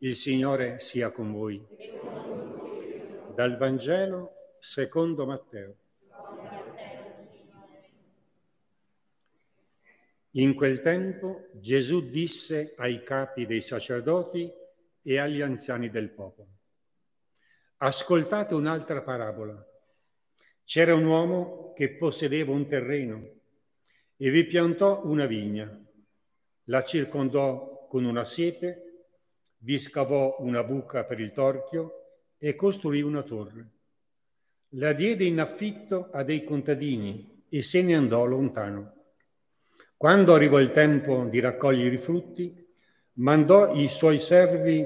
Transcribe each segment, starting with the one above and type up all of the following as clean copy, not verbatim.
Il Signore sia con voi. Dal Vangelo secondo Matteo. In quel tempo Gesù disse ai capi dei sacerdoti e agli anziani del popolo: ascoltate un'altra parabola. C'era un uomo che possedeva un terreno e vi piantò una vigna, la circondò con una siepe, vi scavò una buca per il torchio e costruì una torre. La diede in affitto a dei contadini e se ne andò lontano. Quando arrivò il tempo di raccogliere i frutti, mandò i suoi servi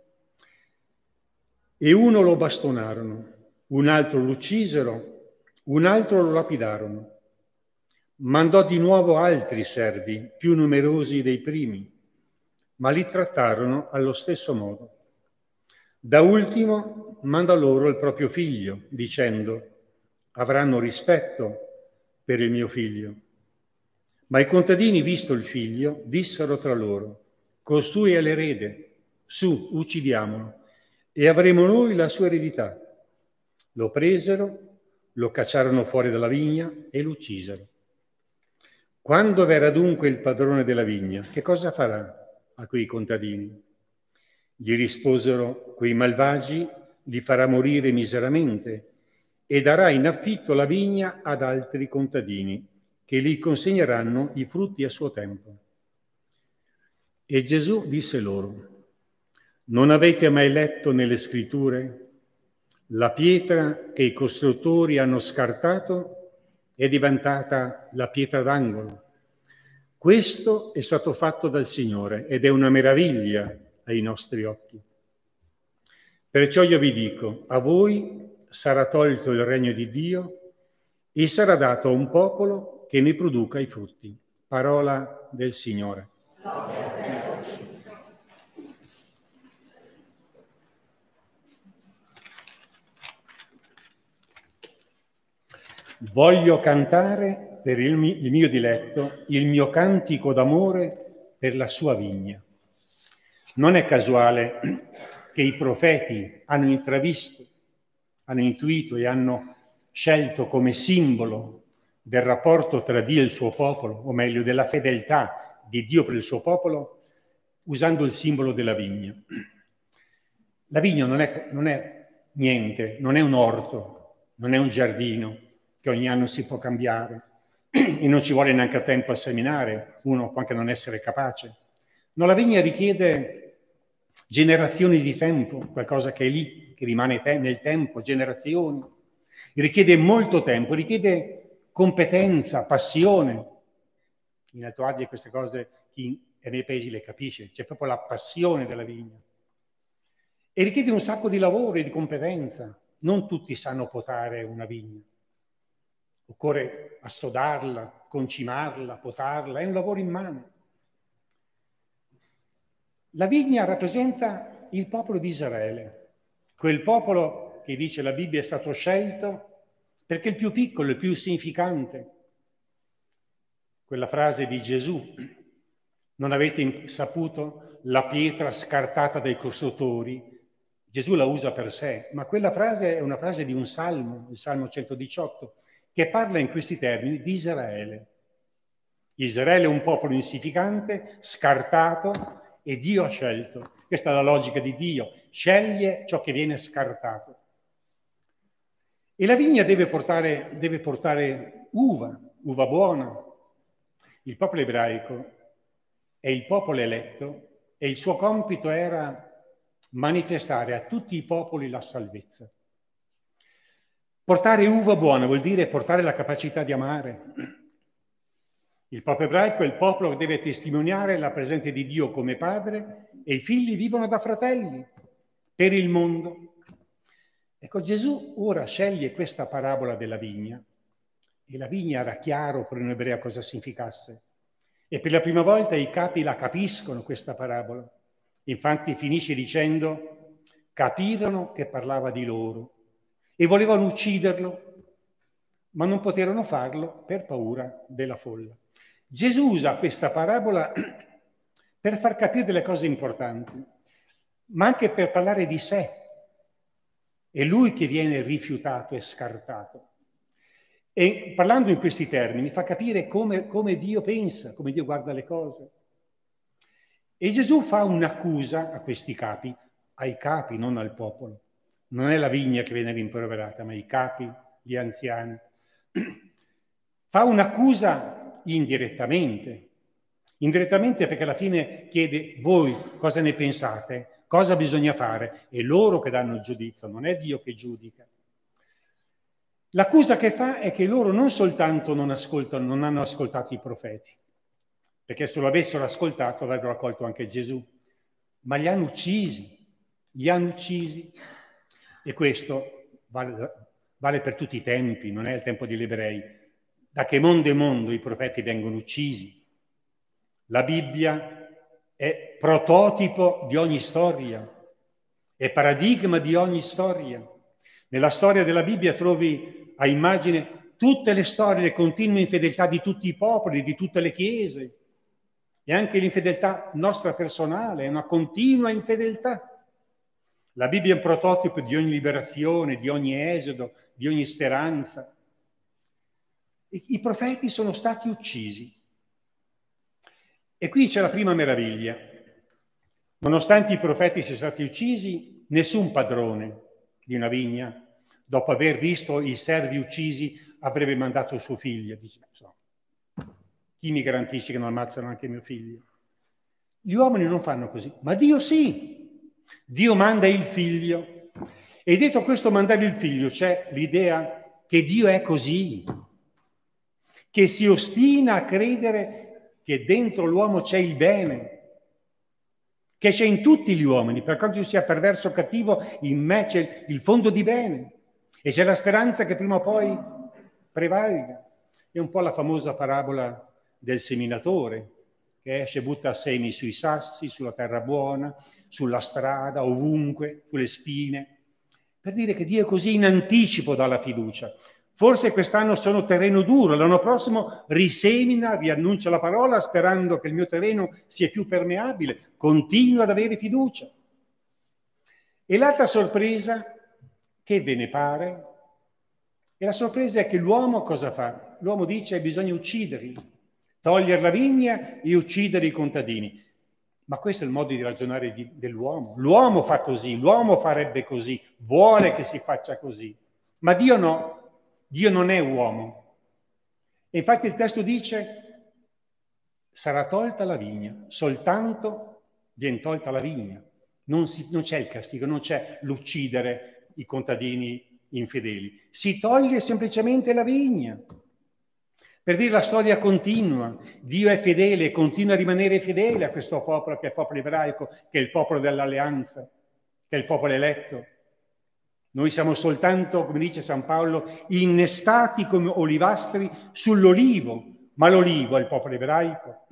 e uno lo bastonarono, un altro lo uccisero, un altro lo lapidarono. Mandò di nuovo altri servi, più numerosi dei primi, ma li trattarono allo stesso modo. Da ultimo mandò loro il proprio figlio, dicendo: avranno rispetto per il mio figlio. Ma i contadini, visto il figlio, dissero tra loro: costui è l'erede, su, uccidiamolo, e avremo noi la sua eredità. Lo presero, lo cacciarono fuori dalla vigna e lo uccisero. Quando verrà dunque il padrone della vigna, che cosa farà a quei contadini? Gli risposero: quei malvagi li farà morire miseramente e darà in affitto la vigna ad altri contadini che gli consegneranno i frutti a suo tempo. E Gesù disse loro: non avete mai letto nelle scritture? La pietra che i costruttori hanno scartato è diventata la pietra d'angolo. Questo è stato fatto dal Signore ed è una meraviglia ai nostri occhi. Perciò io vi dico, a voi sarà tolto il regno di Dio e sarà dato a un popolo che ne produca i frutti. Parola del Signore. Voglio cantare per il mio diletto il mio cantico d'amore per la sua vigna. Non è casuale che i profeti hanno intravisto, hanno intuito e hanno scelto come simbolo del rapporto tra Dio e il suo popolo, o meglio della fedeltà di Dio per il suo popolo, usando il simbolo della vigna. La vigna non è niente, non è un orto, non è un giardino che ogni anno si può cambiare e non ci vuole neanche tempo a seminare, uno può anche non essere capace. No, la vigna richiede generazioni di tempo, qualcosa che è lì, che rimane nel tempo, generazioni. Richiede molto tempo, richiede competenza, passione. In Alto Adige queste cose chi è nei paesi le capisce, c'è proprio la passione della vigna. E richiede un sacco di lavoro e di competenza. Non tutti sanno potare una vigna. Occorre assodarla, concimarla, potarla, è un lavoro immane. La vigna rappresenta il popolo di Israele, quel popolo che dice la Bibbia è stato scelto perché è il più piccolo, il più insignificante. Quella frase di Gesù, non avete saputo la pietra scartata dai costruttori, Gesù la usa per sé, ma quella frase è una frase di un salmo, il Salmo 118, che parla in questi termini di Israele. Israele è un popolo insignificante, scartato, e Dio ha scelto. Questa è la logica di Dio, sceglie ciò che viene scartato. E la vigna deve portare uva buona. Il popolo ebraico è il popolo eletto e il suo compito era manifestare a tutti i popoli la salvezza. Portare uva buona vuol dire portare la capacità di amare. Il popolo ebraico è il popolo che deve testimoniare la presenza di Dio come padre e i figli vivono da fratelli per il mondo. Ecco, Gesù ora sceglie questa parabola della vigna e la vigna era chiaro per un ebreo cosa significasse. E per la prima volta i capi la capiscono questa parabola. Infatti finisce dicendo: capirono che parlava di loro e volevano ucciderlo, ma non poterono farlo per paura della folla. Gesù usa questa parabola per far capire delle cose importanti. ma anche per parlare di sé. È lui che viene rifiutato e scartato. E parlando in questi termini fa capire come Dio pensa, come Dio guarda le cose. E Gesù fa un'accusa a questi capi, ai capi, non al popolo. Non è la vigna che viene rimproverata, ma i capi, gli anziani. Fa un'accusa indirettamente. Indirettamente perché alla fine chiede: voi cosa ne pensate? Cosa bisogna fare? È loro che danno il giudizio, non è Dio che giudica. L'accusa che fa è che loro non soltanto non hanno ascoltato i profeti, perché se lo avessero ascoltato avrebbero accolto anche Gesù, ma li hanno uccisi. E questo vale per tutti i tempi, non è il tempo degli ebrei. Da che mondo è mondo i profeti vengono uccisi. La Bibbia è prototipo di ogni storia, è paradigma di ogni storia. Nella storia della Bibbia trovi a immagine tutte le storie, le continue infedeltà di tutti i popoli, di tutte le chiese, e anche l'infedeltà nostra personale, è una continua infedeltà. La Bibbia è un prototipo di ogni liberazione, di ogni esodo, di ogni speranza. I profeti sono stati uccisi. E qui c'è la prima meraviglia. Nonostante i profeti siano stati uccisi, nessun padrone di una vigna, dopo aver visto i servi uccisi, avrebbe mandato suo figlio. Dice: chi mi garantisce che non ammazzano anche mio figlio? Gli uomini non fanno così, ma Dio sì. Dio manda il figlio. E dietro questo mandare il figlio c'è l'idea che Dio è così, che si ostina a credere che dentro l'uomo c'è il bene, che c'è in tutti gli uomini, per quanto io sia perverso o cattivo, in me c'è il fondo di bene e c'è la speranza che prima o poi prevalga. È un po' la famosa parabola del seminatore che esce e butta semi sui sassi, sulla terra buona, sulla strada, ovunque, sulle spine, per dire che Dio è così in anticipo dalla fiducia. Forse quest'anno sono terreno duro, l'anno prossimo risemina, riannuncia la parola sperando che il mio terreno sia più permeabile, continua ad avere fiducia. E l'altra sorpresa, che ve ne pare? E la sorpresa è che l'uomo cosa fa? L'uomo dice: bisogna ucciderli, togliere la vigna e uccidere i contadini. Ma questo è il modo di ragionare dell'uomo. L'uomo fa così, l'uomo farebbe così, vuole che si faccia così. Ma Dio no. Dio non è uomo. E infatti il testo dice: sarà tolta la vigna, soltanto viene tolta la vigna. Non c'è il castigo, non c'è l'uccidere i contadini infedeli. Si toglie semplicemente la vigna. Per dire la storia continua. Dio è fedele e continua a rimanere fedele a questo popolo che è il popolo ebraico, che è il popolo dell'alleanza, che è il popolo eletto. Noi siamo soltanto, come dice San Paolo, innestati come olivastri sull'olivo, ma l'olivo è il popolo ebraico.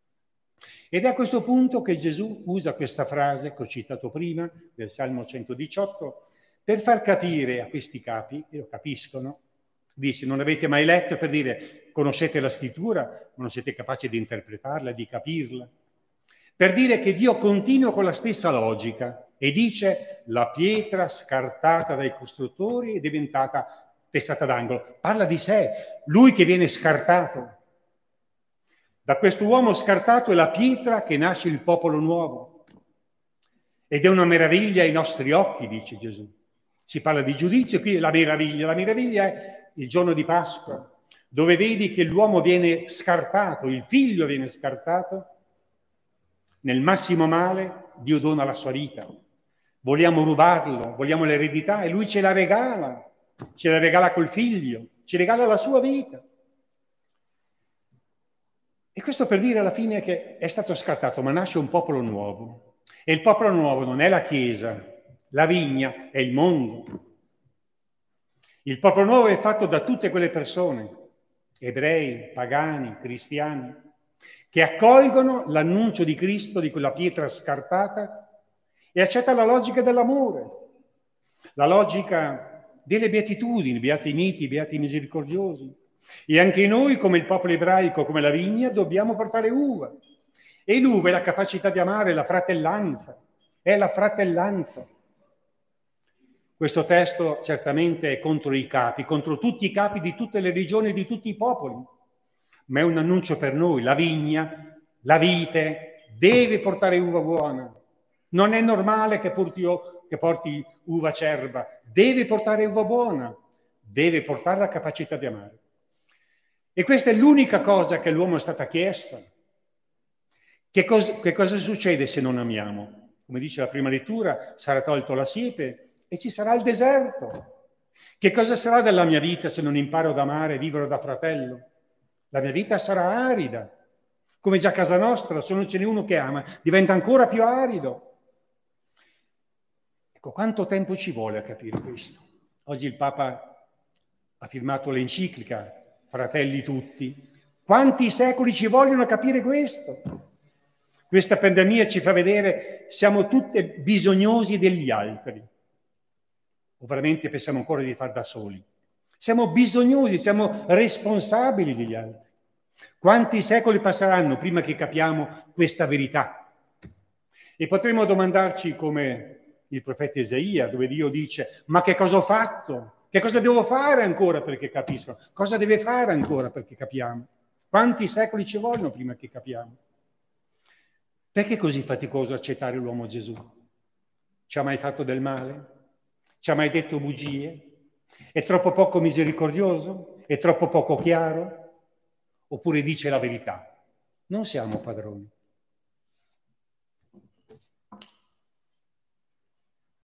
Ed è a questo punto che Gesù usa questa frase che ho citato prima, del Salmo 118, per far capire a questi capi, e lo capiscono, dice: non avete mai letto, per dire: conoscete la scrittura, ma non siete capaci di interpretarla, di capirla. Per dire che Dio continua con la stessa logica e dice: la pietra scartata dai costruttori è diventata testata d'angolo. Parla di sé, lui che viene scartato. Da questo uomo scartato è la pietra che nasce il popolo nuovo. Ed è una meraviglia ai nostri occhi, dice Gesù. Si parla di giudizio, qui la meraviglia è il giorno di Pasqua, dove vedi che l'uomo viene scartato, il figlio viene scartato. Nel massimo male Dio dona la sua vita. Vogliamo rubarlo, vogliamo l'eredità e lui ce la regala col figlio, ci regala la sua vita. E questo per dire alla fine che è stato scartato, ma nasce un popolo nuovo. E il popolo nuovo non è la Chiesa, la vigna è il mondo. Il popolo nuovo è fatto da tutte quelle persone, ebrei, pagani, cristiani, che accolgono l'annuncio di Cristo, di quella pietra scartata, e accetta la logica dell'amore, la logica delle beatitudini, beati i miti, beati i misericordiosi. E anche noi, come il popolo ebraico, come la vigna, dobbiamo portare uva. E l'uva è la capacità di amare, la fratellanza, è la fratellanza. Questo testo certamente è contro i capi, contro tutti i capi di tutte le regioni e di tutti i popoli, ma è un annuncio per noi. La vigna, la vite, deve portare uva buona. Non è normale che porti uva acerba, deve portare uva buona, deve portare la capacità di amare. E questa è l'unica cosa che all'uomo è stata chiesta. Che cosa succede se non amiamo? Come dice la prima lettura, sarà tolto la siepe e ci sarà il deserto. Che cosa sarà della mia vita se non imparo ad amare e vivere da fratello? La mia vita sarà arida. Come già a casa nostra, se non ce n'è uno che ama, diventa ancora più arido. Ecco, quanto tempo ci vuole a capire questo? Oggi il Papa ha firmato l'enciclica Fratelli tutti. Quanti secoli ci vogliono a capire questo? Questa pandemia ci fa vedere siamo tutti bisognosi degli altri. O veramente pensiamo ancora di far da soli? Siamo bisognosi, siamo responsabili degli altri. Quanti secoli passeranno prima che capiamo questa verità? E potremmo domandarci come il profeta Isaia, dove Dio dice: ma che cosa ho fatto? Che cosa devo fare ancora perché capisco? Cosa deve fare ancora perché capiamo? Quanti secoli ci vogliono prima che capiamo? Perché è così faticoso accettare l'uomo Gesù? Ci ha mai fatto del male? Ci ha mai detto bugie? È troppo poco misericordioso? È troppo poco chiaro? Oppure dice la verità? Non siamo padroni.